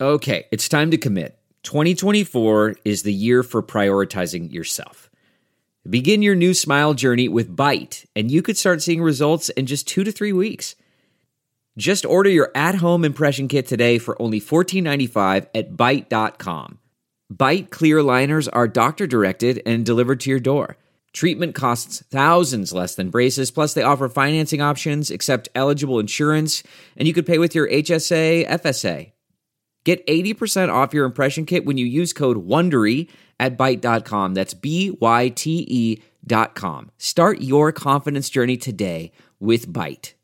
Okay, it's time to commit. 2024 is the year for prioritizing yourself. Begin your new smile journey with Byte, and you could start seeing results in just 2 to 3 weeks. Just order your at-home impression kit today for only $14.95 at Byte.com. Byte clear liners are doctor-directed and delivered to your door. Treatment costs thousands less than braces, plus they offer financing options, accept eligible insurance, and you could pay with your HSA, FSA. Get 80% off your impression kit when you use code WONDERY at Byte.com. That's BYTE.com. Start your confidence journey today with Byte.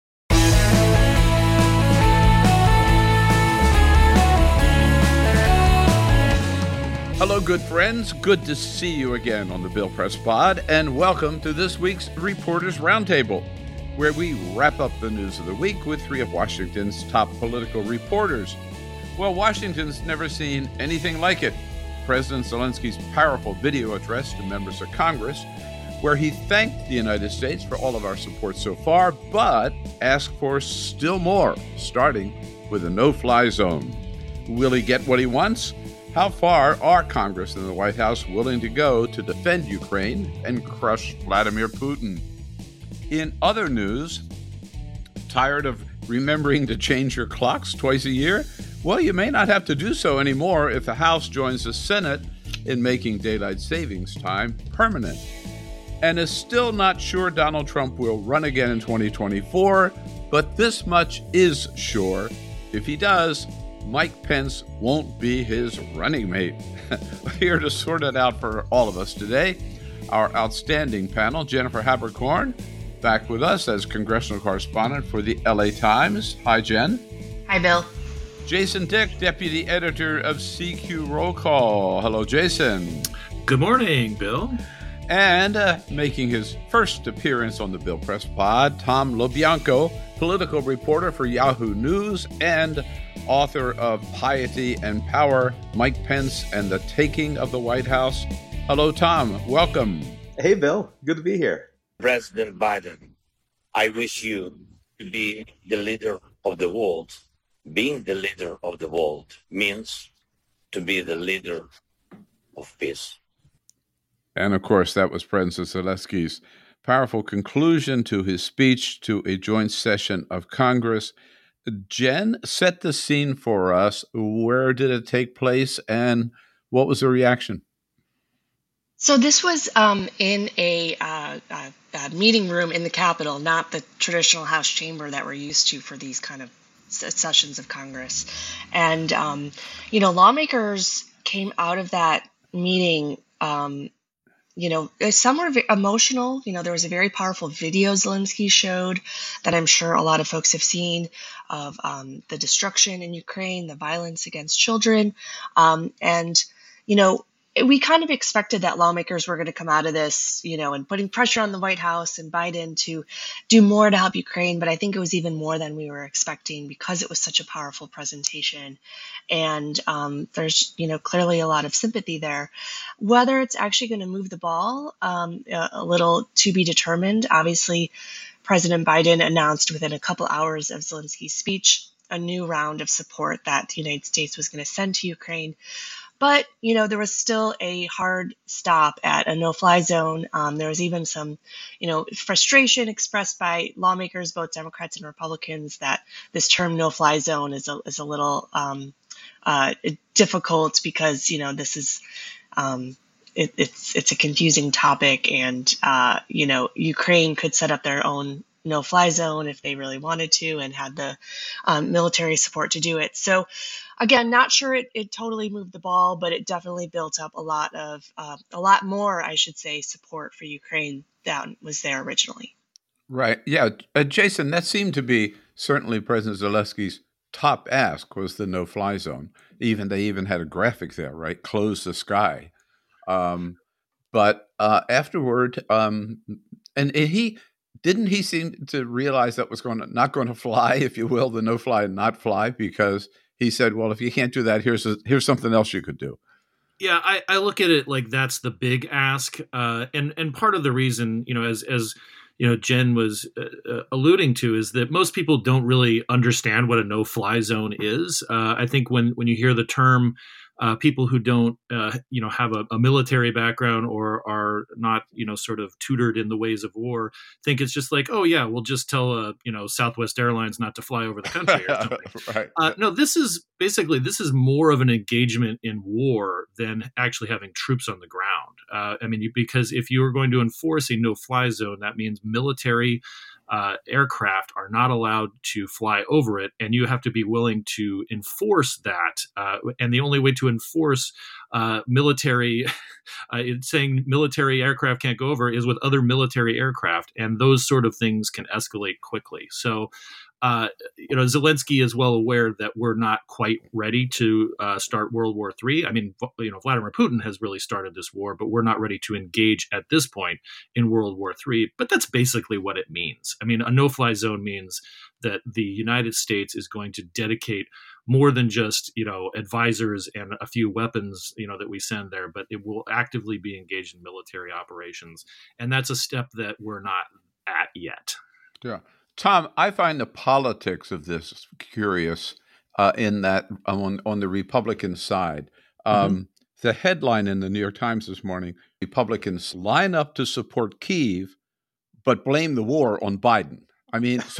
Hello, good friends. Good to see you again on the Bill Press Pod, and welcome to this week's Reporters Roundtable, where we wrap up the news of the week with 3 of Washington's top political reporters. Well, Washington's never seen anything like it. President Zelensky's powerful video address to members of Congress, where he thanked the United States for all of our support so far, but asked for still more, starting with a no-fly zone. Will he get what he wants? How far are Congress and the White House willing to go to defend Ukraine and crush Vladimir Putin? In other news, tired of remembering to change your clocks twice a year? Well, you may not have to do so anymore if the House joins the Senate in making daylight savings time permanent. And is still not sure Donald Trump will run again in 2024, but this much is sure. If he does, Mike Pence won't be his running mate. Here to sort it out for all of us today, our outstanding panel, Jennifer Haberkorn, back with us as congressional correspondent for the LA Times. Hi, Jen. Hi, Bill. Jason Dick, deputy editor of CQ Roll Call. Hello, Jason. Good morning, Bill. And making his first appearance on the Bill Press Pod, Tom LoBianco, political reporter for Yahoo News and author of Piety and Power, Mike Pence and the Taking of the White House. Hello, Tom. Welcome. Hey, Bill. Good to be here. President Biden, I wish you to be the leader of the world. Being the leader of the world means to be the leader of peace. And of course, that was President Zelensky's powerful conclusion to his speech to a joint session of Congress. Jen, set the scene for us. Where did it take place and what was the reaction? So this was in a meeting room in the Capitol, not the traditional House chamber that we're used to for these kind of sessions of Congress. And, lawmakers came out of that meeting, some were emotional. There was a very powerful video Zelensky showed that I'm sure a lot of folks have seen of the destruction in Ukraine, the violence against children. We kind of expected that lawmakers were going to come out of this, and putting pressure on the White House and Biden to do more to help Ukraine. But I think it was even more than we were expecting because it was such a powerful presentation. And there's, clearly a lot of sympathy there. Whether it's actually going to move the ball, a little to be determined. Obviously, President Biden announced within a couple hours of Zelensky's speech a new round of support that the United States was going to send to Ukraine. But, there was still a hard stop at a no-fly zone. There was even some, frustration expressed by lawmakers, both Democrats and Republicans, that this term no-fly zone is a little difficult because, this is it's a confusing topic. And, Ukraine could set up their own no-fly zone if they really wanted to and had the military support to do it. So, again, not sure it totally moved the ball, but it definitely built up a lot more, I should say, support for Ukraine than was there originally. Right. Yeah. Jason, that seemed to be certainly President Zelensky's top ask was the no-fly zone. They even had a graphic there, right? Close the sky. But afterward, and he seem to realize that was not going to fly, if you will, the no-fly and not fly, because he said, well, if you can't do that, here's something else you could do. Yeah, I look at it like that's the big ask. And part of the reason, as Jen was alluding to, is that most people don't really understand what a no-fly zone is. I think when you hear the term, people who don't, have a military background or are not, sort of tutored in the ways of war, think it's just like, oh yeah, we'll just tell, Southwest Airlines not to fly over the country or something. Right. No, this is more of an engagement in war than actually having troops on the ground. Because if you are going to enforce a no-fly zone, that means military aircraft are not allowed to fly over it, and you have to be willing to enforce that. And the only way to enforce military, saying military aircraft can't go over, is with other military aircraft, and those sort of things can escalate quickly. So, Zelensky is well aware that we're not quite ready to start World War III. I mean, Vladimir Putin has really started this war, but we're not ready to engage at this point in World War III. But that's basically what it means. I mean, a no-fly zone means that the United States is going to dedicate more than just, advisors and a few weapons, that we send there, but it will actively be engaged in military operations. And that's a step that we're not at yet. Yeah. Tom, I find the politics of this curious in that on the Republican side. The headline in the New York Times this morning, Republicans line up to support Kyiv, but blame the war on Biden. I mean, so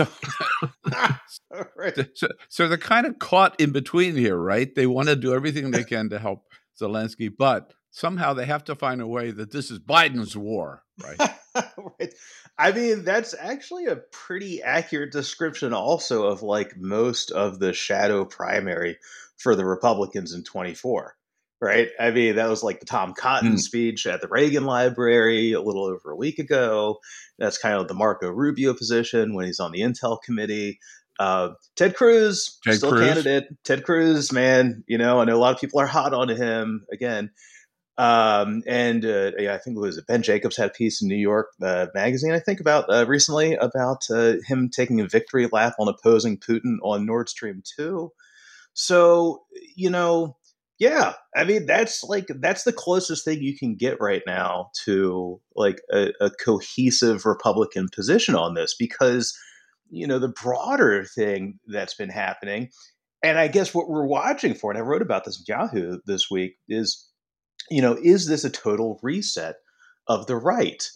they're kind of caught in between here, right? They want to do everything they can to help Zelensky, but somehow they have to find a way that this is Biden's war, right? Right. I mean, that's actually a pretty accurate description also of like most of the shadow primary for the Republicans in 24, right? I mean, that was like the Tom Cotton speech at the Reagan Library a little over a week ago. That's kind of the Marco Rubio position when he's on the Intel Committee. Ted Cruz, candidate. Ted Cruz, man, I know a lot of people are hot on him again. I think it was Ben Jacobs had a piece in New York Magazine, I think, about recently about him taking a victory lap on opposing Putin on Nord Stream 2. So, yeah, I mean, that's the closest thing you can get right now to like a cohesive Republican position on this, because, the broader thing that's been happening, and I guess what we're watching for, and I wrote about this in Yahoo this week, is this a total reset of the right?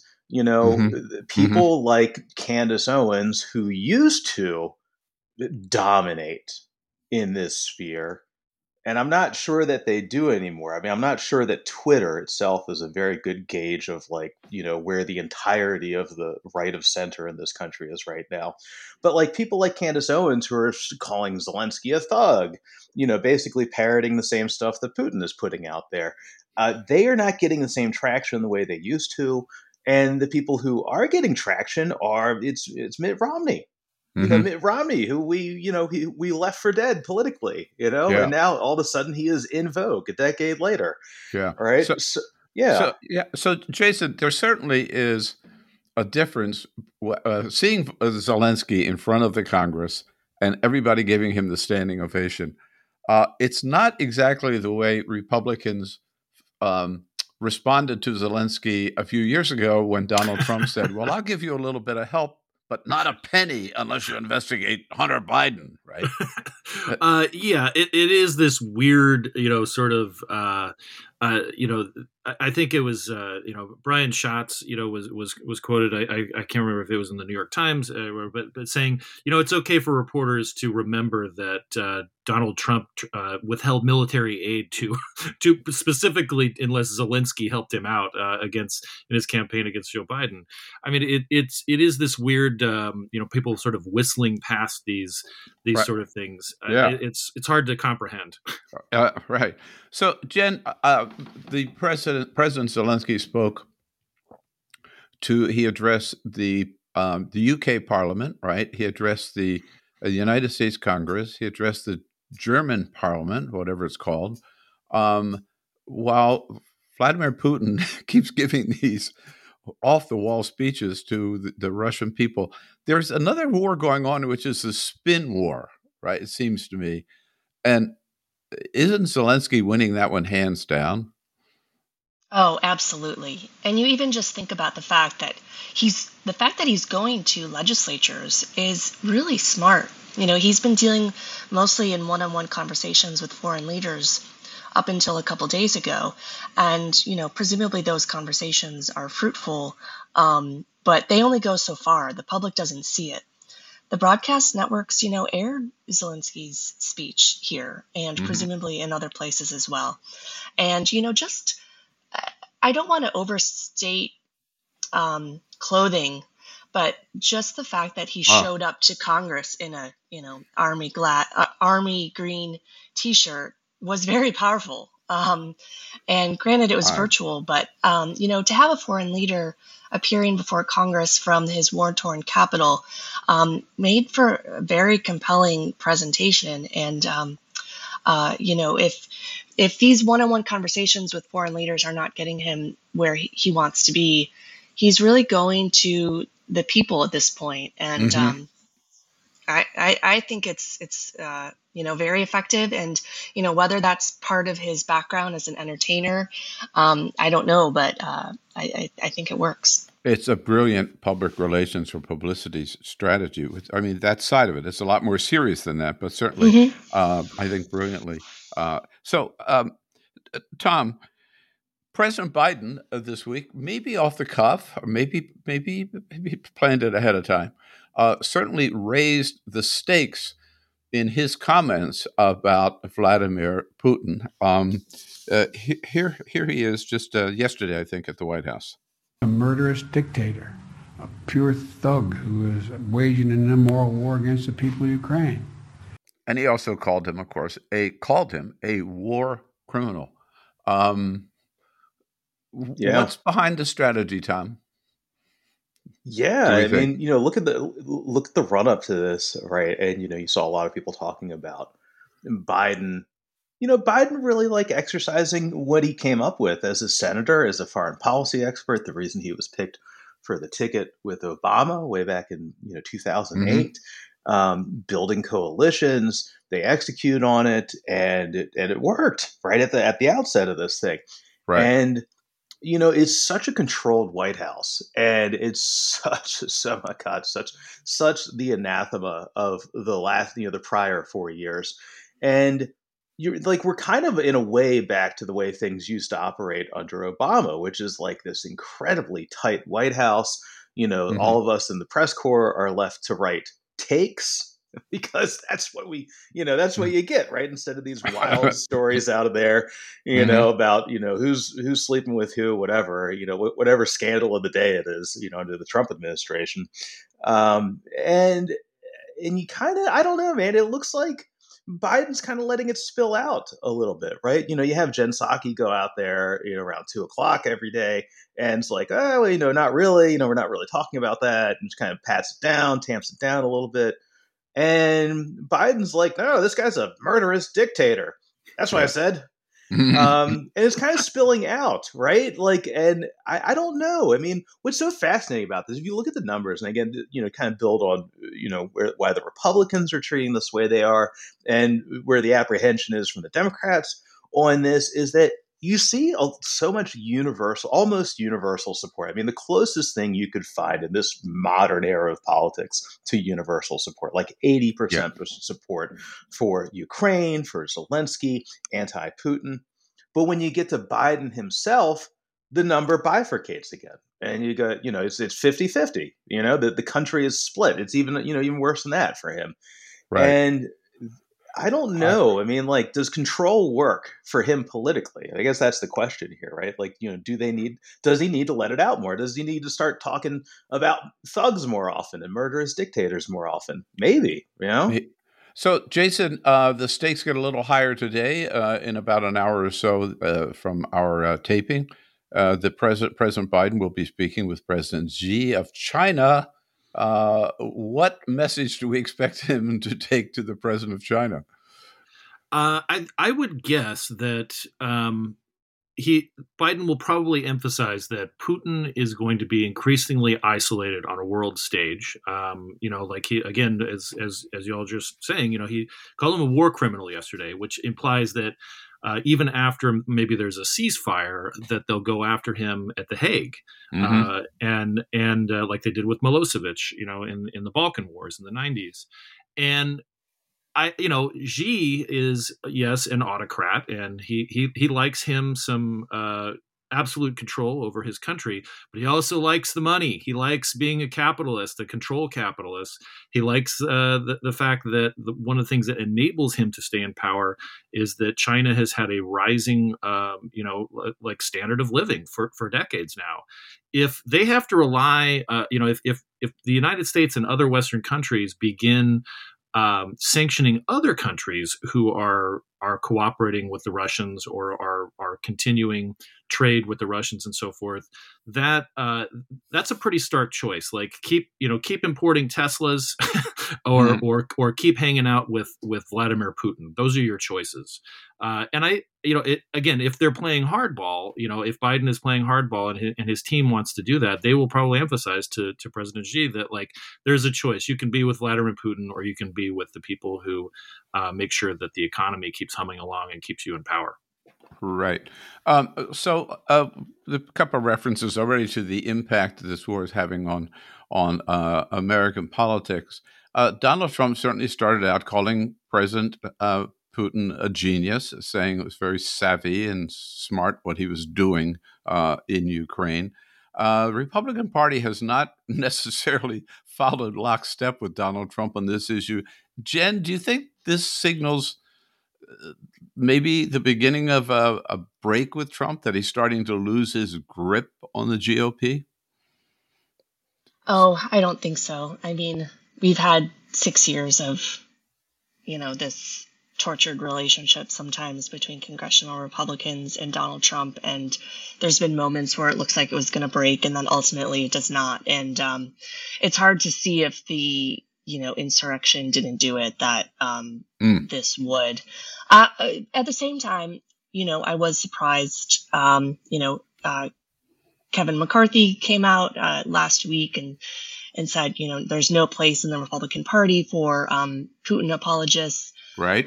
People like Candace Owens, who used to dominate in this sphere, and I'm not sure that they do anymore. I mean, I'm not sure that Twitter itself is a very good gauge of where the entirety of the right of center in this country is right now. But like people like Candace Owens, who are calling Zelensky a thug, basically parroting the same stuff that Putin is putting out there. They are not getting the same traction the way they used to, and the people who are getting traction it's Mitt Romney, Mitt Romney, who we left for dead politically, and now all of a sudden he is in vogue a decade later. Yeah, all right. So Jason, there certainly is a difference seeing Zelensky in front of the Congress and everybody giving him the standing ovation. It's not exactly the way Republicans responded to Zelensky a few years ago when Donald Trump said, well, I'll give you a little bit of help, but not a penny unless you investigate Hunter Biden, right? It is this weird, sort of, I think it was, Brian Schatz, was quoted. I can't remember if it was in the New York Times, but saying, it's okay for reporters to remember that Donald Trump withheld military aid to specifically, unless Zelensky helped him out in his campaign against Joe Biden. I mean, it is this weird, people sort of whistling past these right. sort of things. It's hard to comprehend. Right. So, Jen, the President Zelensky spoke he addressed the UK Parliament, right? He addressed the United States Congress. He addressed the German Parliament, whatever it's called, while Vladimir Putin keeps giving these off-the-wall speeches to the Russian people. There's another war going on, which is the spin war, right? It seems to me. And isn't Zelensky winning that one hands down? Oh, absolutely. And you even just think about the fact that he's going to legislatures is really smart. He's been dealing mostly in one-on-one conversations with foreign leaders up until a couple days ago. And, presumably those conversations are fruitful, but they only go so far. The public doesn't see it. The broadcast networks, aired Zelensky's speech here and presumably in other places as well. And, just I don't want to overstate clothing, but just the fact that he showed up to Congress in a army green T-shirt was very powerful. And granted, it was virtual, but to have a foreign leader appearing before Congress from his war-torn capital made for a very compelling presentation. And if these one-on-one conversations with foreign leaders are not getting him where he wants to be, he's really going to the people at this point. And I think it's very effective. And, whether that's part of his background as an entertainer, I don't know, but I think it works. It's a brilliant public relations or publicity strategy. I mean, that side of it. It's a lot more serious than that, but certainly, I think brilliantly. So, Tom, President Biden this week, maybe off the cuff, or maybe planned it ahead of time, certainly raised the stakes in his comments about Vladimir Putin. Here he is just yesterday, I think, at the White House. A murderous dictator, a pure thug who is waging an immoral war against the people of Ukraine. And he also called him, of course, a war criminal. What's behind the strategy, Tom? Yeah, I mean, look at the run up to this, right? And you saw a lot of people talking about Biden. Biden really exercising what he came up with as a senator, as a foreign policy expert. The reason he was picked for the ticket with Obama way back in 2008, building coalitions. They execute on it, and it worked right at the outset of this thing. Right. And it's such a controlled White House, and it's such the anathema of the last, the prior 4 years. And we're kind of in a way back to the way things used to operate under Obama, which is this incredibly tight White House. All of us in the press corps are left to write takes, because that's what that's what you get, right? Instead of these wild stories out of there, about, who's sleeping with who, whatever, whatever scandal of the day it is, under the Trump administration. And you kind of, I don't know, man, it looks like Biden's kind of letting it spill out a little bit, right? You have Jen Psaki go out there, around 2:00 every day, and it's like, oh, well, not really, we're not really talking about that, and just kind of pats it down, tamps it down a little bit. And Biden's like, no, this guy's a murderous dictator. That's what I said. And it's kind of spilling out, right? And I don't know. I mean, what's so fascinating about this, if you look at the numbers, and again, kind of build on, why the Republicans are treating this way they are, and where the apprehension is from the Democrats on this, is that you see so much almost universal support. I mean, the closest thing you could find in this modern era of politics to universal support, 80% support for Ukraine, for Zelensky, anti-Putin. But when you get to Biden himself, the number bifurcates again. And you go, it's 50-50. The country is split. It's even worse than that for him. Right. And I don't know. I mean, does control work for him politically? I guess that's the question here, right? Does he need to let it out more? Does he need to start talking about thugs more often and murderous dictators more often? Maybe, So, Jason, the stakes get a little higher today in about an hour or so from our taping. President Biden will be speaking with President Xi of China. What message do we expect him to take to the president of China? I would guess that Biden will probably emphasize that Putin is going to be increasingly isolated on a world stage. As y'all just saying, he called him a war criminal yesterday, which implies that even after maybe there's a ceasefire, that they'll go after him at The Hague, and like they did with Milosevic, in the Balkan Wars in the 90s. And Xi is, yes, an autocrat, and he likes him some absolute control over his country, but he also likes the money. He likes being a capitalist, a control capitalist. He likes the fact that one of the things that enables him to stay in power is that China has had a rising, like standard of living for decades now. If they have to rely, if the United States and other Western countries begin sanctioning other countries who are cooperating with the Russians or are continuing trade with the Russians and so forth, that's a pretty stark choice. Like keep importing Teslas or keep hanging out with Vladimir Putin. Those are your choices. Again, if they're playing hardball, if Biden is playing hardball and his team wants to do that, they will probably emphasize to President Xi that, like, there's a choice. You can be with Vladimir Putin, or you can be with the people who make sure that the economy keeps humming along and keeps you in power. Right. So the couple of references already to the impact that this war is having on American politics. Donald Trump certainly started out calling President Putin a genius, saying it was very savvy and smart what he was doing in Ukraine. The Republican Party has not necessarily followed lockstep with Donald Trump on this issue. Jen, do you think this signals maybe the beginning of a break with Trump, that he's starting to lose his grip on the GOP? Oh, I don't think so. I mean, we've had 6 years of, this tortured relationship sometimes between congressional Republicans and Donald Trump. And there's been moments where it looks like it was going to break, and then ultimately it does not. And it's hard to see if the, insurrection didn't do it, that this would. At the same time, I was surprised, Kevin McCarthy came out last week and said, there's no place in the Republican Party for Putin apologists. Right.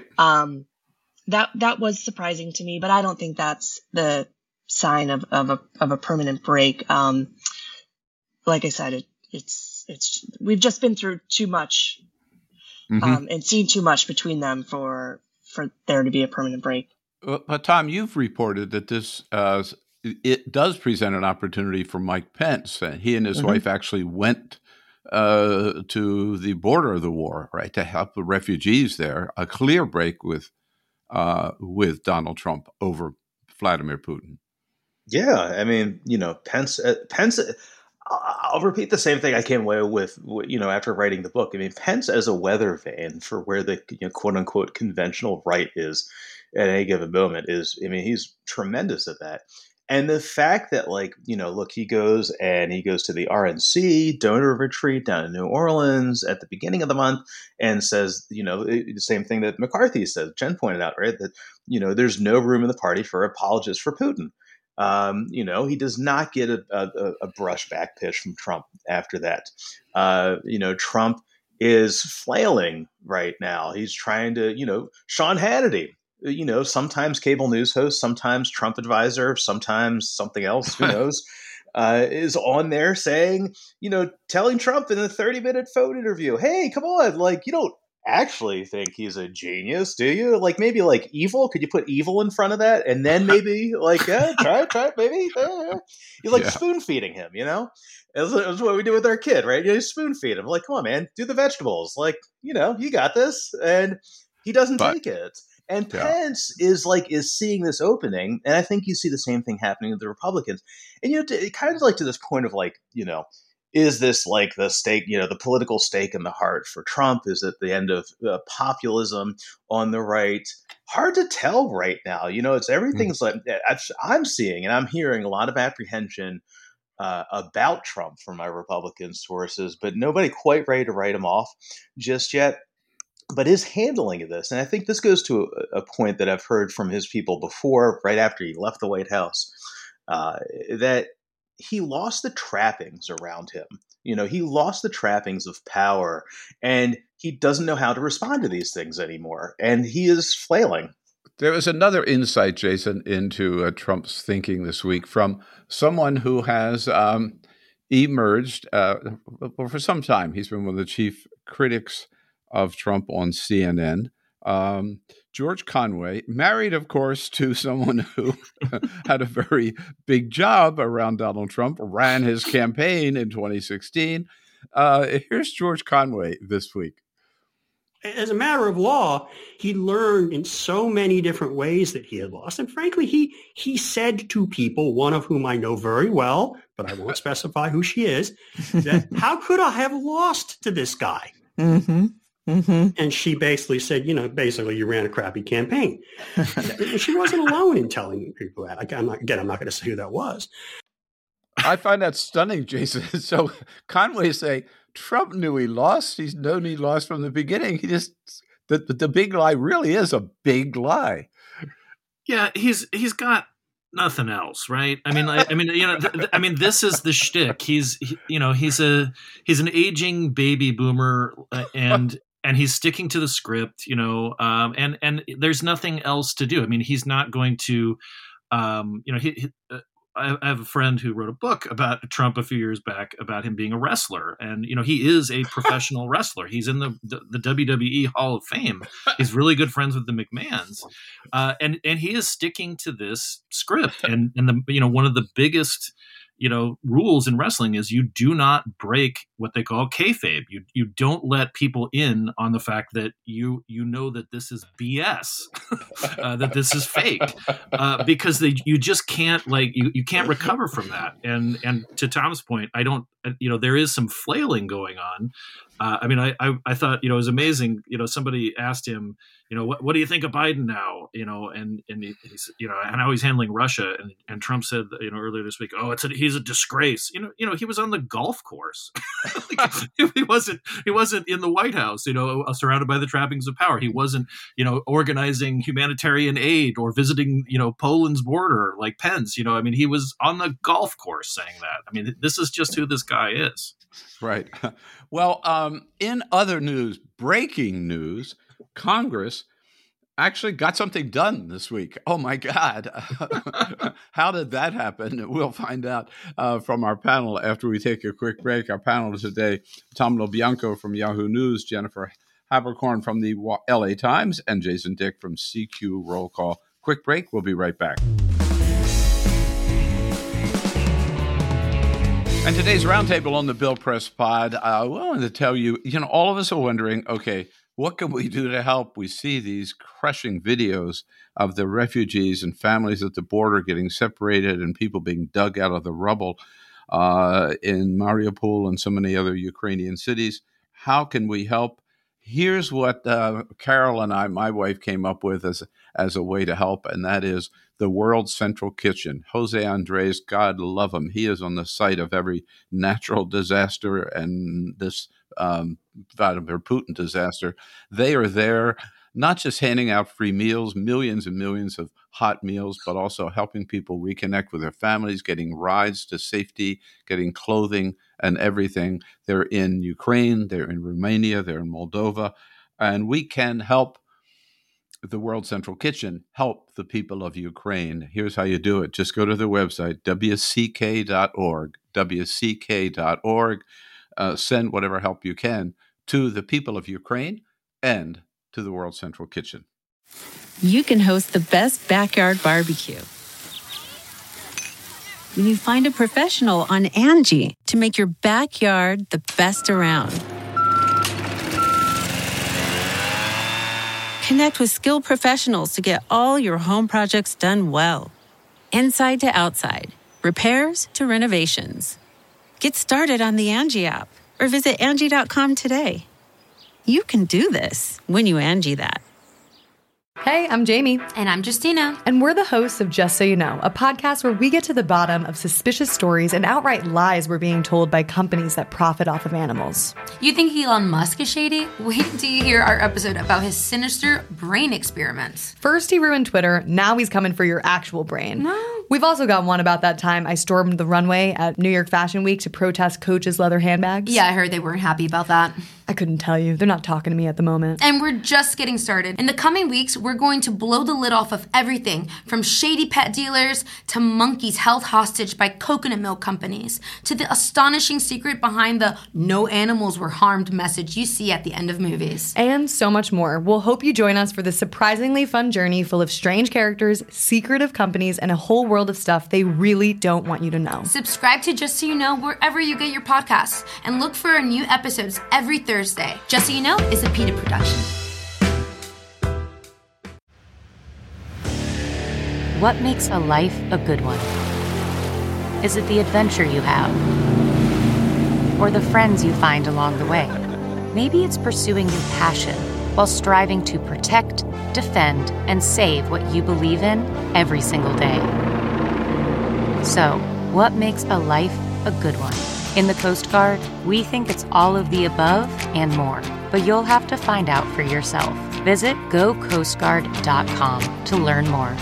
That was surprising to me, but I don't think that's the sign of a permanent break. Like I said, it's we've just been through too much and seen too much between them for there to be a permanent break. But Tom, you've reported that this it does present an opportunity for Mike Pence. He and his wife actually went to the border of the war, right, to help the refugees there. A clear break with Donald Trump over Vladimir Putin. Yeah, I mean, Pence. I'll repeat the same thing I came away with, after writing the book. I mean, Pence as a weather vane for where the quote unquote conventional right is at any given moment is. I mean, he's tremendous at that. And the fact that, look, he goes to the RNC donor retreat down in New Orleans at the beginning of the month and says, the same thing that McCarthy said, Jen pointed out, right, that, there's no room in the party for apologists for Putin. He does not get a brushback pitch from Trump after that. Trump is flailing right now. He's trying to, Sean Hannity, sometimes cable news host, sometimes Trump advisor, sometimes something else, who knows, is on there saying, telling Trump in a 30-minute phone interview, hey, come on, you don't actually think he's a genius, do you? Maybe evil? Could you put evil in front of that? And then maybe try it, maybe. You're spoon feeding him, That's what we do with our kid, right? You spoon feed him. Come on, man, do the vegetables. You got this. And he doesn't take it. And Pence is seeing this opening, and I think you see the same thing happening with the Republicans. And kind of to this point of is this the stake, the political stake in the heart for Trump? Is it the end of populism on the right? Hard to tell right now. It's everything's I'm seeing and I'm hearing a lot of apprehension about Trump from my Republican sources, but nobody quite ready to write him off just yet. But his handling of this, and I think this goes to a point that I've heard from his people before, right after he left the White House, that he lost the trappings around him. He lost the trappings of power, and he doesn't know how to respond to these things anymore. And he is flailing. There was another insight, Jason, into Trump's thinking this week from someone who has emerged for some time. He's been one of the chief critics of Trump on CNN. George Conway, married, of course, to someone who had a very big job around Donald Trump, ran his campaign in 2016. Here's George Conway this week. As a matter of law, he learned in so many different ways that he had lost. And frankly, he said to people, one of whom I know very well, but I won't specify who she is, that how could I have lost to this guy? Mm-hmm. Mm-hmm. And she basically said, basically you ran a crappy campaign. She wasn't alone in telling people that. I'm not going to say who that was. I find that stunning, Jason. So Conway say Trump knew he lost. He's known he lost from the beginning. He just the big lie really is a big lie. Yeah, he's got nothing else, right? This is the shtick. He's an aging baby boomer, and he's sticking to the script, and there's nothing else to do. I mean, he's not going to, I have a friend who wrote a book about Trump a few years back about him being a wrestler. And, he is a professional wrestler. He's in the WWE Hall of Fame. He's really good friends with the McMahons. And he is sticking to this script. And one of the biggest, rules in wrestling is you do not break what they call kayfabe. You don't let people in on the fact that you know that this is BS, that this is fake, because you just can't you can't recover from that. And to Tom's point, there is some flailing going on. I thought it was amazing. Somebody asked him, what do you think of Biden now? And he's how he's handling Russia. And Trump said, earlier this week, he's a disgrace. He was on the golf course. He wasn't in the White House, surrounded by the trappings of power. He wasn't, organizing humanitarian aid or visiting, Poland's border like Pence. He was on the golf course saying that. This is just who this guy is. Right. Well, in other news, breaking news, Congress actually got something done this week. Oh, my God. How did that happen? We'll find out from our panel after we take a quick break. Our panel today, Tom LoBianco from Yahoo News, Jennifer Haberkorn from the LA Times, and Jason Dick from CQ Roll Call. Quick break. We'll be right back. And today's roundtable on the Bill Press Pod, I wanted to tell you, all of us are wondering, okay, what can we do to help? We see these crushing videos of the refugees and families at the border getting separated and people being dug out of the rubble in Mariupol and so many other Ukrainian cities. How can we help? Here's what Carol and my wife, came up with as a way to help, and that is the World Central Kitchen. Jose Andres, God love him, he is on the site of every natural disaster and this Vladimir Putin disaster. They are there, not just handing out free meals, millions and millions of hot meals, but also helping people reconnect with their families, getting rides to safety, getting clothing and everything. They're in Ukraine, they're in Romania, they're in Moldova, and we can help the World Central Kitchen help the people of Ukraine. Here's how you do it. Just go to their website, wck.org, wck.org. Send whatever help you can to the people of Ukraine and to the World Central Kitchen. You can host the best backyard barbecue when you find a professional on Angie to make your backyard the best around. Connect with skilled professionals to get all your home projects done well. Inside to outside, repairs to renovations. Get started on the Angie app or visit Angie.com today. You can do this when you Angie that. Hey, I'm Jamie. And I'm Justina. And we're the hosts of Just So You Know, a podcast where we get to the bottom of suspicious stories and outright lies we're being told by companies that profit off of animals. You think Elon Musk is shady? Wait until you hear our episode about his sinister brain experiments. First he ruined Twitter, now he's coming for your actual brain. No. We've also got one about that time I stormed the runway at New York Fashion Week to protest Coach's leather handbags. Yeah, I heard they weren't happy about that. I couldn't tell you. They're not talking to me at the moment. And we're just getting started. In the coming weeks, we're going to blow the lid off of everything from shady pet dealers to monkeys held hostage by coconut milk companies to the astonishing secret behind the no animals were harmed message you see at the end of movies. And so much more. We'll hope you join us for this surprisingly fun journey full of strange characters, secretive companies, and a whole world of stuff they really don't want you to know. Subscribe to Just So You Know wherever you get your podcasts and look for our new episodes every Thursday. Just So You Know is a PETA production. What makes a life a good one? Is it the adventure you have? Or the friends you find along the way? Maybe it's pursuing your passion while striving to protect, defend, and save what you believe in every single day. So, what makes a life a good one? In the Coast Guard, we think it's all of the above and more, but you'll have to find out for yourself. Visit gocoastguard.com to learn more.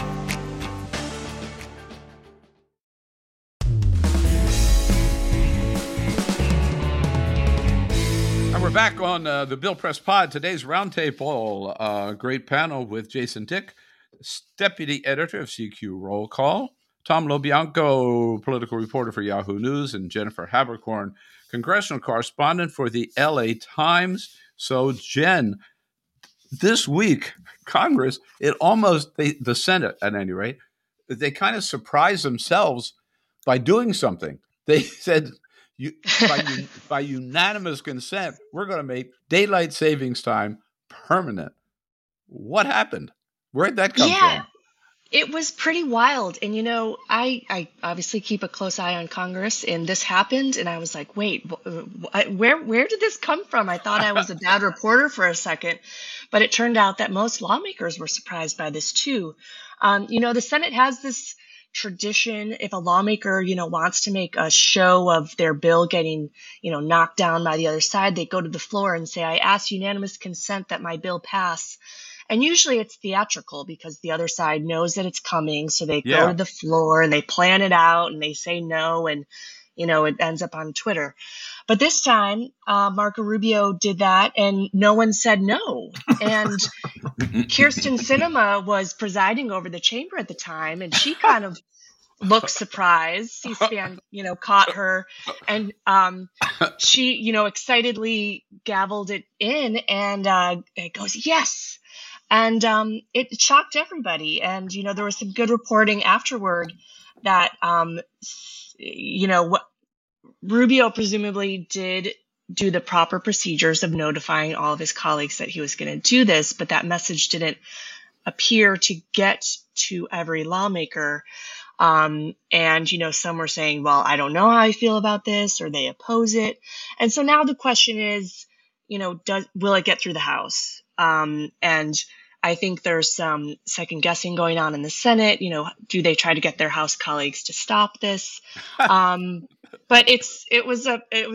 And we're back on the Bill Press Pod. Today's roundtable, great panel with Jason Dick, deputy editor of CQ Roll Call, Tom LoBianco, political reporter for Yahoo News, and Jennifer Haberkorn, congressional correspondent for the LA Times. So, Jen, this week, Congress, the Senate at any rate, they kind of surprised themselves by doing something. They said, by unanimous consent, we're going to make daylight savings time permanent. What happened? Where'd that come from? It was pretty wild. And, I obviously keep a close eye on Congress, and this happened. And I was like, wait, where did this come from? I thought I was a bad reporter for a second. But it turned out that most lawmakers were surprised by this, too. The Senate has this tradition. If a lawmaker, wants to make a show of their bill getting, knocked down by the other side, they go to the floor and say, I ask unanimous consent that my bill pass. And usually it's theatrical because the other side knows that it's coming. So they go to the floor and they plan it out and they say no. And, it ends up on Twitter. But this time, Marco Rubio did that and no one said no. And Kyrsten Sinema was presiding over the chamber at the time. And she kind of looked surprised. C-SPAN, caught her. And she, excitedly gavelled it in and it goes, yes. And it shocked everybody. And, there was some good reporting afterward that, what Rubio presumably did do the proper procedures of notifying all of his colleagues that he was going to do this, but that message didn't appear to get to every lawmaker. And, some were saying, well, I don't know how I feel about this, or they oppose it. And so now the question is, will it get through the House? And I think there's some second guessing going on in the Senate. Do they try to get their House colleagues to stop this? But it was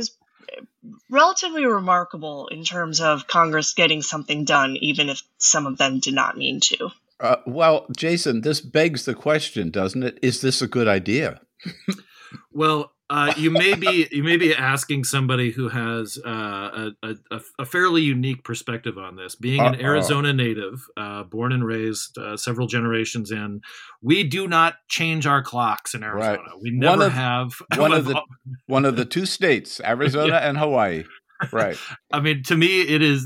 relatively remarkable in terms of Congress getting something done, even if some of them did not mean to. Well, Jason, this begs the question, doesn't it? Is this a good idea? Well, you may be asking somebody who has a fairly unique perspective on this. Being an Arizona native, born and raised several generations in, we do not change our clocks in Arizona. Right. We never have. One of the two states, Arizona and Hawaii. Right. I mean, to me,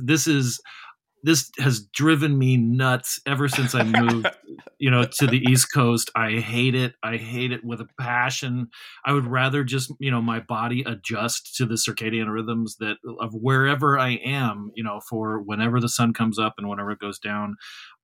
this has driven me nuts ever since I moved, to the East Coast. I hate it. I hate it with a passion. I would rather just, my body adjust to the circadian rhythms of wherever I am, for whenever the sun comes up and whenever it goes down.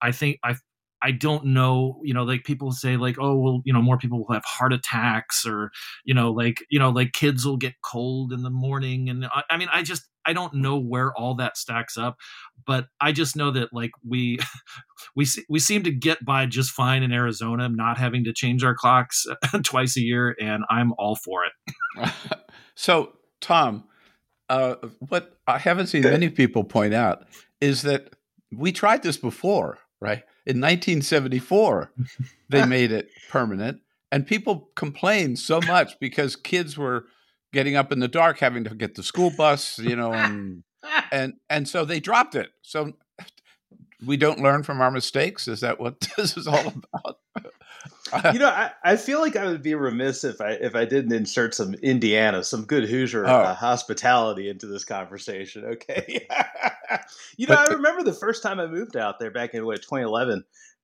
I don't know, like people say like, oh, well, more people will have heart attacks or, like kids will get cold in the morning. And I don't know where all that stacks up, but I just know that like we seem to get by just fine in Arizona, not having to change our clocks twice a year. And I'm all for it. So, Tom, what I haven't seen many people point out is that we tried this before, right? In 1974, they made it permanent, and people complained so much because kids were getting up in the dark, having to get the school bus, and And so they dropped it. So we don't learn from our mistakes. Is that what this is all about? I feel like I would be remiss if I didn't insert some Indiana, some good Hoosier hospitality into this conversation. Okay. I remember the first time I moved out there back in 2011.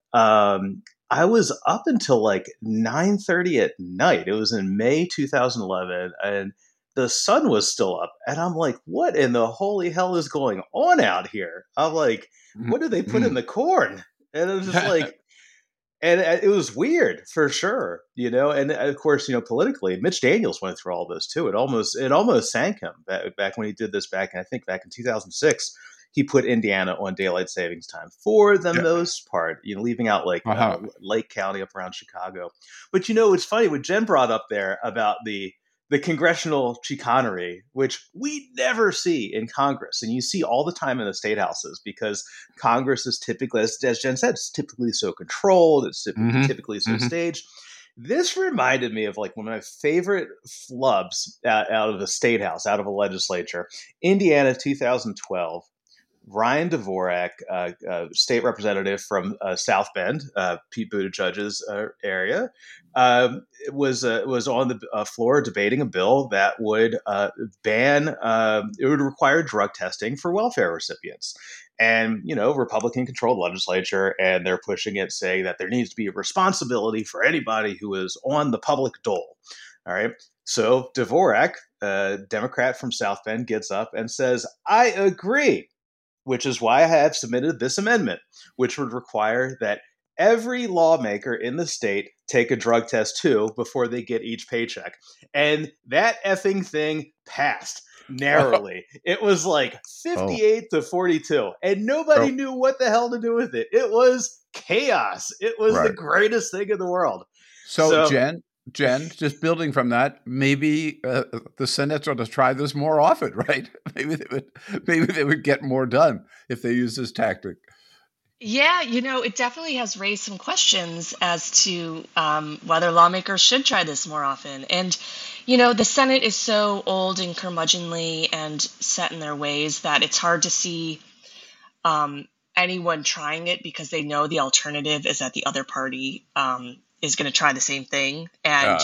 I was up until like 9:30 at night. It was in May 2011, and the sun was still up. And I'm like, what in the holy hell is going on out here? I'm like, what did they put in the corn? And it was just like, and it was weird for sure, and of course, politically, Mitch Daniels went through all this too. It almost sank him back when he did this back in 2006. He put Indiana on daylight savings time for the most part, leaving out like Lake County up around Chicago. But it's funny what Jen brought up there about the congressional chicanery, which we never see in Congress, and you see all the time in the state houses, because Congress is typically, as Jen said, it's typically so controlled, it's typically so staged. This reminded me of like one of my favorite flubs out of the state house, out of a legislature, Indiana 2012. Ryan Dvorak, state representative from South Bend, Pete Buttigieg's area, was on the floor debating a bill that would it would require drug testing for welfare recipients. And, Republican-controlled legislature, and they're pushing it, saying that there needs to be a responsibility for anybody who is on the public dole. All right. So Dvorak, a Democrat from South Bend, gets up and says, I agree. Which is why I have submitted this amendment, which would require that every lawmaker in the state take a drug test too before they get each paycheck. And that effing thing passed narrowly. It was like 58 to 42, and nobody knew what the hell to do with it. It was chaos. It was the greatest thing in the world. So Jen, just building from that, maybe the Senate ought to try this more often, right? Maybe they would get more done if they use this tactic. Yeah, it definitely has raised some questions as to whether lawmakers should try this more often. And, the Senate is so old and curmudgeonly and set in their ways that it's hard to see anyone trying it, because they know the alternative is that the other party is going to try the same thing. And,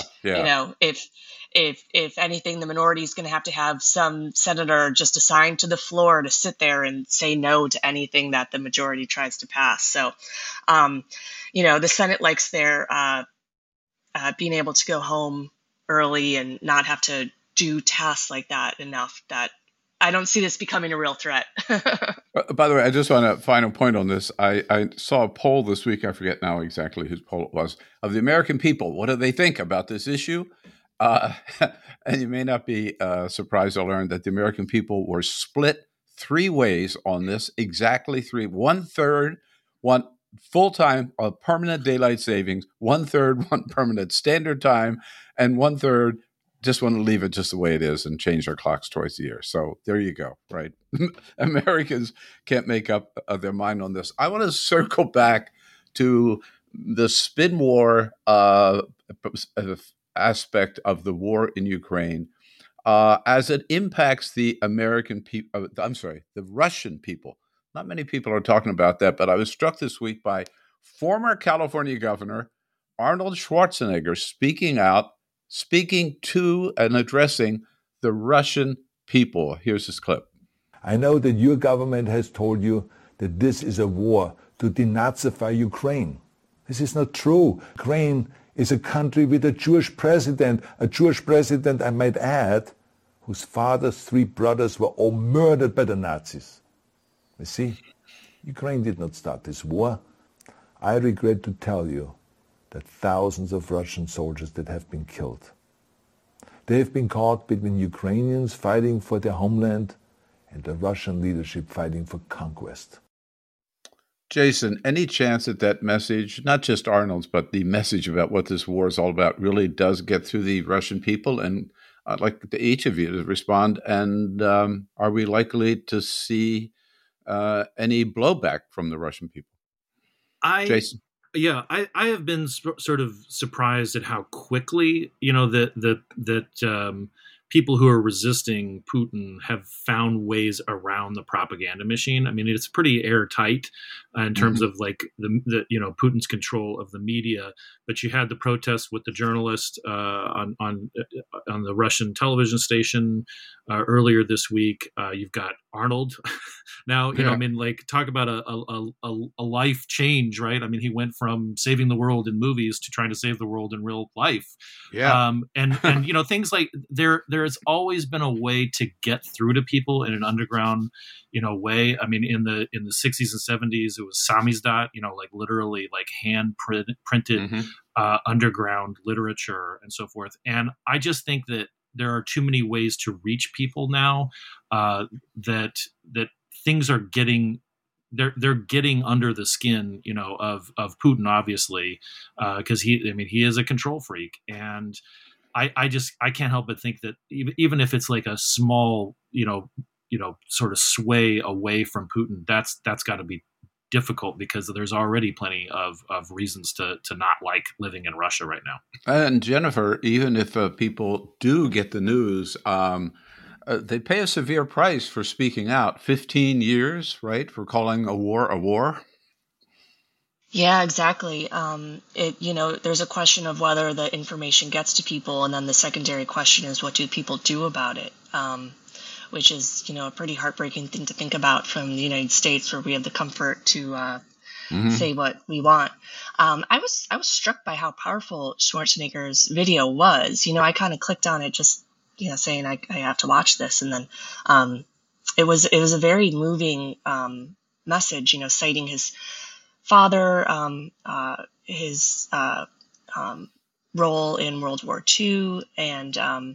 if anything, the minority is going to have some senator just assigned to the floor to sit there and say no to anything that the majority tries to pass. So, the Senate likes their being able to go home early and not have to do tasks like that enough that I don't see this becoming a real threat. By the way, I just want a final point on this. I saw a poll this week, I forget now exactly whose poll it was, of the American people. What do they think about this issue? And you may not be surprised to learn that the American people were split three ways on this, exactly three. 1/3 want full-time permanent daylight savings, 1/3 want permanent standard time, and 1/3 just want to leave it just the way it is and change their clocks twice a year. So there you go, right? Americans can't make up their mind on this. I want to circle back to the spin war aspect of the war in Ukraine as it impacts the American people. The Russian people. Not many people are talking about that, but I was struck this week by former California Governor Arnold Schwarzenegger speaking to and addressing the Russian people. Here's this clip. I know that your government has told you that this is a war to denazify Ukraine. This is not true. Ukraine is a country with a Jewish president, I might add, whose father's three brothers were all murdered by the Nazis. You see, Ukraine did not start this war. I regret to tell you that thousands of Russian soldiers that have been killed. They have been caught between Ukrainians fighting for their homeland and the Russian leadership fighting for conquest. Jason, any chance that message, not just Arnold's, but the message about what this war is all about, really does get through the Russian people? And I'd like each of you to respond. And are we likely to see any blowback from the Russian people? Jason? Yeah, I have been sort of surprised at how quickly, that people who are resisting Putin have found ways around the propaganda machine. I mean, it's pretty airtight in terms of like the Putin's control of the media. But you had the protests with the journalist on the Russian television station earlier this week. You've got Arnold now. I mean, like, talk about a life change, right? I mean, he went from saving the world in movies to trying to save the world in real life. And things like there's always been a way to get through to people in an underground, way. I mean, in the 60s and 70s, it was samizdat, like literally like hand printed underground literature and so forth. And I just think that there are too many ways to reach people now, that things are getting. They're getting under the skin, of Putin, obviously, because he is a control freak, and I can't help but think that even if it's like a small, sort of sway away from Putin, that's got to be difficult, because there's already plenty of reasons to not like living in Russia right now. And Jennifer, even if people do get the news, they pay a severe price for speaking out. 15 years, right, for calling a war a war. Yeah, exactly. There's a question of whether the information gets to people, and then the secondary question is, what do people do about it? Which is, a pretty heartbreaking thing to think about from the United States, where we have the comfort to say what we want. I was struck by how powerful Schwarzenegger's video was. I kind of clicked on it just, saying I have to watch this, and then it was a very moving message. Citing his father, his role in World War II, and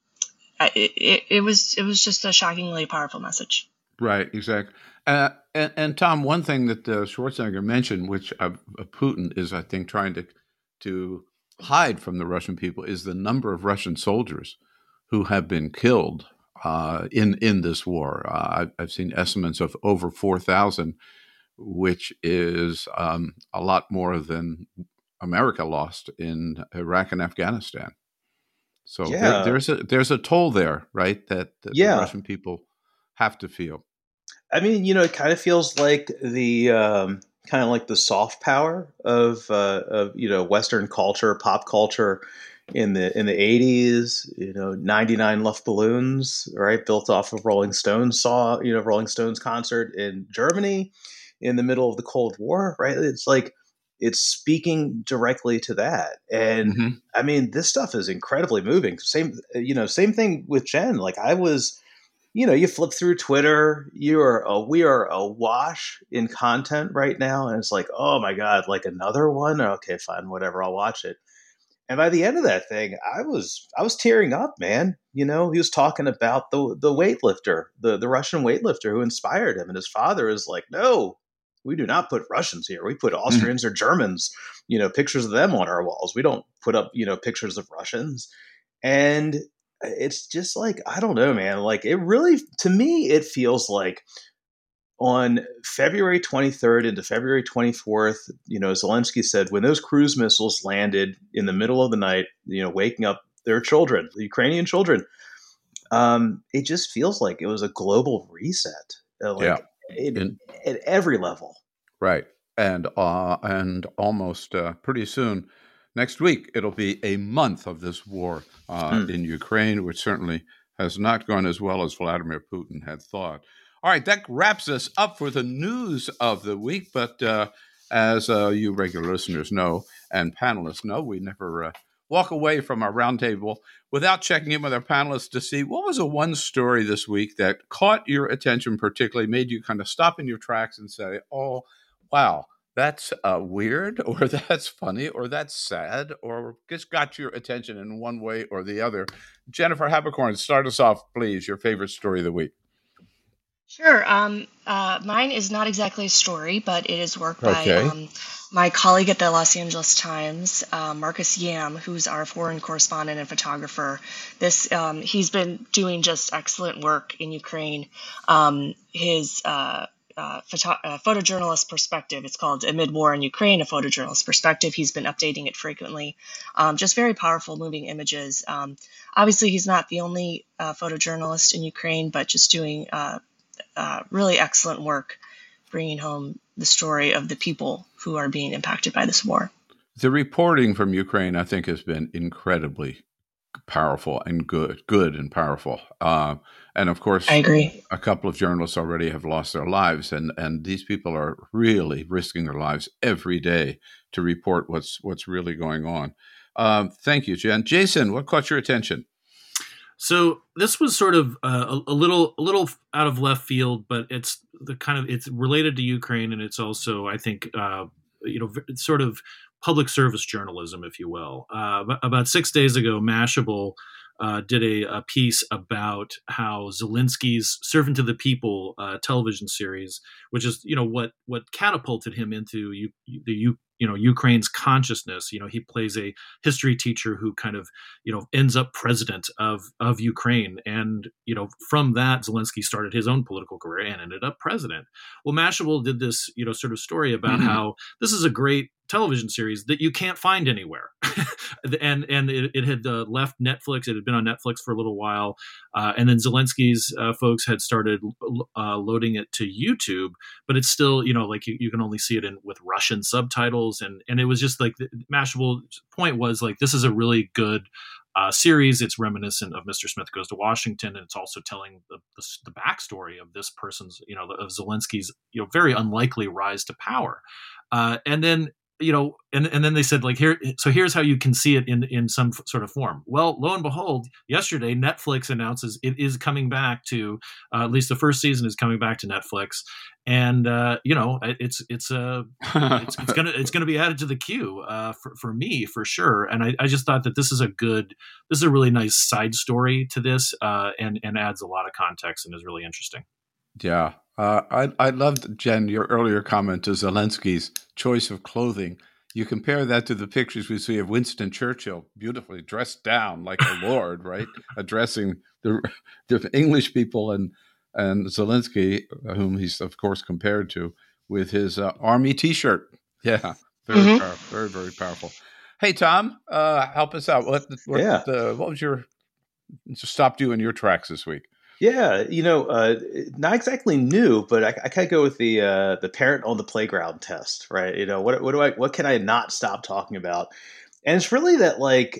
it was just a shockingly powerful message. Right, exactly. And Tom, one thing that Schwarzenegger mentioned, which Putin is, I think, trying to hide from the Russian people, is the number of Russian soldiers who have been killed in this war. I've seen estimates of over 4,000, which is a lot more than America lost in Iraq and Afghanistan. So there's a toll there, right, that the Russian people have to feel. I mean, it kind of feels like the soft power of Western culture, pop culture in the 80s. 99 Luftballons, right, built off of Rolling Stones concert in Germany in the middle of the Cold War, right? It's like it's speaking directly to that. And I mean, this stuff is incredibly moving. Same thing with Jen. Like, I was, you flip through Twitter, we are awash in content right now. And it's like, oh my God, like another one? Okay, fine, whatever, I'll watch it. And by the end of that thing, I was tearing up, man. He was talking about the weightlifter, the Russian weightlifter who inspired him. And his father is like, no, we do not put Russians here. We put Austrians or Germans, pictures of them on our walls. We don't put up, pictures of Russians. And it's just like, I don't know, man. Like, it really, to me, it feels like on February 23rd into February 24th, Zelensky said, when those cruise missiles landed in the middle of the night, waking up their children, the Ukrainian children, it just feels like it was a global reset. At every level. Right. And almost pretty soon, next week, it'll be a month of this war in Ukraine, which certainly has not gone as well as Vladimir Putin had thought. All right, that wraps us up for the news of the week. But as you regular listeners know and panelists know, we never walk away from our roundtable without checking in with our panelists to see what was one story this week that caught your attention, particularly made you kind of stop in your tracks and say, oh, wow, that's weird, or that's funny, or that's sad, or just got your attention in one way or the other. Jennifer Haberkorn, start us off, please, your favorite story of the week. Sure. Mine is not exactly a story, but it is work by my colleague at the Los Angeles Times, Marcus Yam, who's our foreign correspondent and photographer. He's been doing just excellent work in Ukraine. His photojournalist perspective. It's called Amid War in Ukraine, a photojournalist perspective. He's been updating it frequently. Just very powerful, moving images. Obviously, he's not the only photojournalist in Ukraine, but just doing really excellent work, bringing home the story of the people who are being impacted by this war. The reporting from Ukraine, I think, has been incredibly powerful and good and powerful. And of course, I agree. A couple of journalists already have lost their lives, and these people are really risking their lives every day to report what's really going on. Thank you, Jen. Jason, what caught your attention? So this was sort of a little out of left field, but it's related to Ukraine, and it's also, I think, it's sort of public service journalism, if you will. About 6 days ago, Mashable did a piece about how Zelensky's Servant to the People television series, which is what catapulted him into Ukraine's consciousness. He plays a history teacher who kind of ends up president of Ukraine, and from that Zelensky started his own political career and ended up president. Well, Mashable did this sort of story about how this is a great television series that you can't find anywhere. and it had left Netflix. It had been on Netflix for a little while. And then Zelensky's folks had started loading it to YouTube, but it's still, you can only see it with Russian subtitles. And it was just like Mashable's point was like, this is a really good series. It's reminiscent of Mr. Smith Goes to Washington, and it's also telling the backstory of this person's, of Zelensky's, very unlikely rise to power. And then and then they said, like, here's how you can see it in some sort of form. Well, lo and behold, yesterday Netflix announces it is coming back to at least the first season is coming back to Netflix, and it's gonna be added to the queue for me for sure. And I just thought that this is a really nice side story to this, and adds a lot of context and is really interesting. Yeah. I loved, Jen, your earlier comment to Zelensky's choice of clothing. You compare that to the pictures we see of Winston Churchill, beautifully dressed down like a lord, right? Addressing the English people, and Zelensky, whom he's, of course, compared to, with his army T-shirt. Yeah, very powerful, very, very powerful. Hey, Tom, help us out. What was stopped you in your tracks this week? Yeah, not exactly new, but I kind of go with the parent on the playground test, right? What can I not stop talking about? And it's really that, like,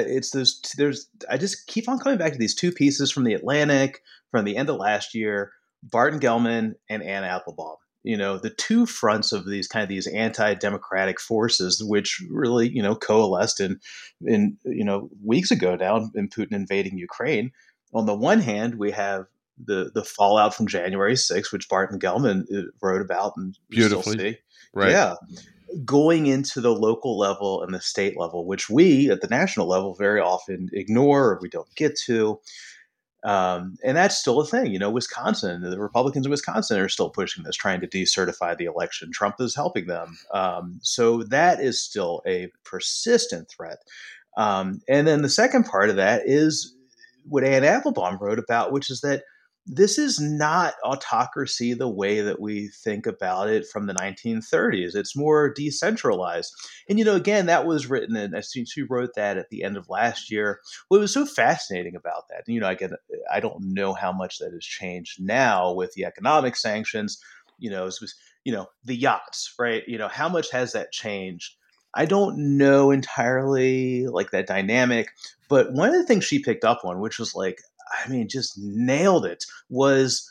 I just keep on coming back to these two pieces from the Atlantic from the end of last year, Barton Gellman and Anne Applebaum. The two fronts of these anti-democratic forces, which really, coalesced in weeks ago now in Putin invading Ukraine. On the one hand, we have the fallout from January 6th, which Barton Gellman wrote about and beautifully, still see. right? Yeah, going into the local level and the state level, which we at the national level very often ignore or we don't get to. And that's still a thing. Wisconsin, the Republicans in Wisconsin are still pushing this, trying to decertify the election. Trump is helping them. So that is still a persistent threat. And then the second part of that is what Anne Applebaum wrote about, which is that this is not autocracy the way that we think about it from the 1930s. It's more decentralized. And, again, that was written, and I think she wrote that at the end of last year. What was so fascinating about that, I don't know how much that has changed now with the economic sanctions, the yachts, right? How much has that changed? I don't know entirely, like, that dynamic. But one of the things she picked up on, which was like, just nailed it, was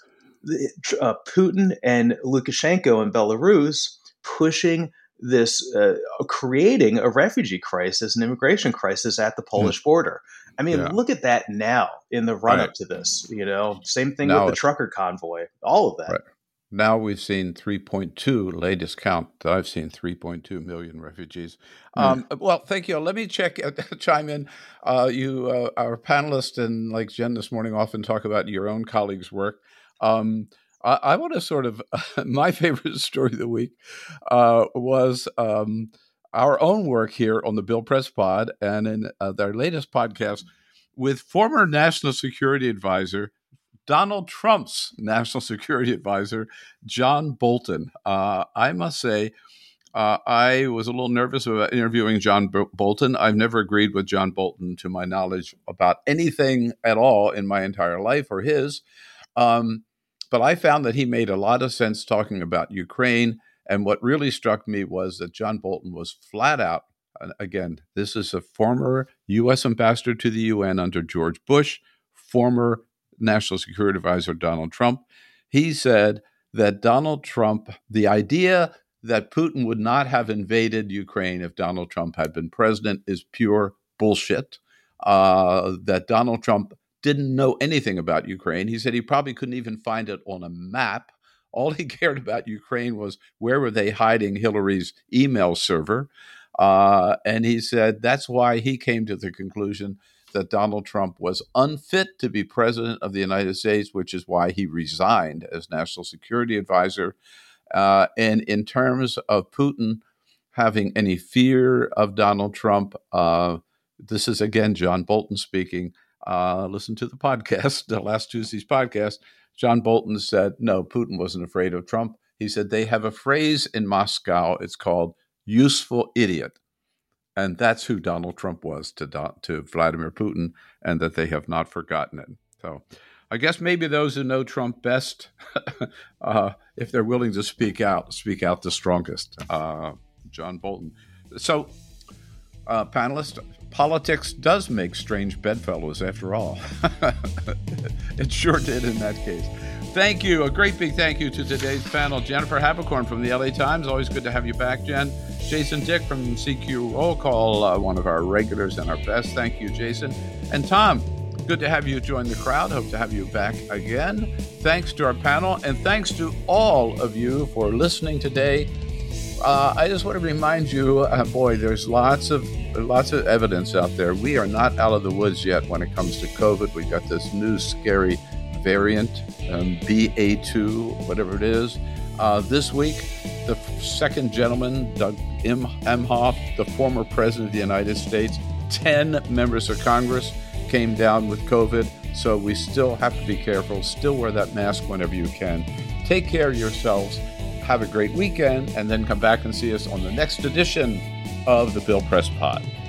Putin and Lukashenko in Belarus pushing this, creating a refugee crisis, an immigration crisis at the Polish border. Look at that now in the run-up to this. Same thing with the trucker convoy, all of that. Right. Now we've seen 3.2, latest count that I've seen, 3.2 million refugees. Well, thank you. Let me chime in. You, our panelist, and like Jen this morning, often talk about your own colleagues' work. I want to sort of, my favorite story of the week was our own work here on the Bill Press Pod and in their latest podcast with former National Security Advisor Donald Trump's national security advisor, John Bolton. I must say, I was a little nervous about interviewing John Bolton. I've never agreed with John Bolton, to my knowledge, about anything at all in my entire life or his. But I found that he made a lot of sense talking about Ukraine. And what really struck me was that John Bolton was flat out, and again, this is a former U.S. ambassador to the UN under George Bush, former National Security Advisor Donald Trump. He said that Donald Trump, the idea that Putin would not have invaded Ukraine if Donald Trump had been president is pure bullshit. That Donald Trump didn't know anything about Ukraine. He said he probably couldn't even find it on a map. All he cared about Ukraine was where were they hiding Hillary's email server. And he said that's why he came to the conclusion that Donald Trump was unfit to be president of the United States, which is why he resigned as national security advisor. And in terms of Putin having any fear of Donald Trump, this is, again, John Bolton speaking. Listen to the podcast, last Tuesday's podcast. John Bolton said, no, Putin wasn't afraid of Trump. He said they have a phrase in Moscow. It's called useful idiot. And that's who Donald Trump was to Vladimir Putin, and that they have not forgotten it. So I guess maybe those who know Trump best, if they're willing to speak out the strongest. John Bolton. So, panelists, politics does make strange bedfellows after all. It sure did in that case. Thank you. A great big thank you to today's panel. Jennifer Haberkorn from the LA Times. Always good to have you back, Jen. Jason Dick from CQ Roll Call, one of our regulars and our best. Thank you, Jason. And Tom, good to have you join the crowd. Hope to have you back again. Thanks to our panel, and thanks to all of you for listening today. I just want to remind you, boy, there's lots of evidence out there. We are not out of the woods yet when it comes to COVID. We got this new scary variant, BA2, whatever it is. This week, the second gentleman, Doug Emhoff, the former president of the United States, 10 members of Congress came down with COVID. So we still have to be careful. Still wear that mask whenever you can. Take care of yourselves. Have a great weekend, and then come back and see us on the next edition of the Bill Press Pod.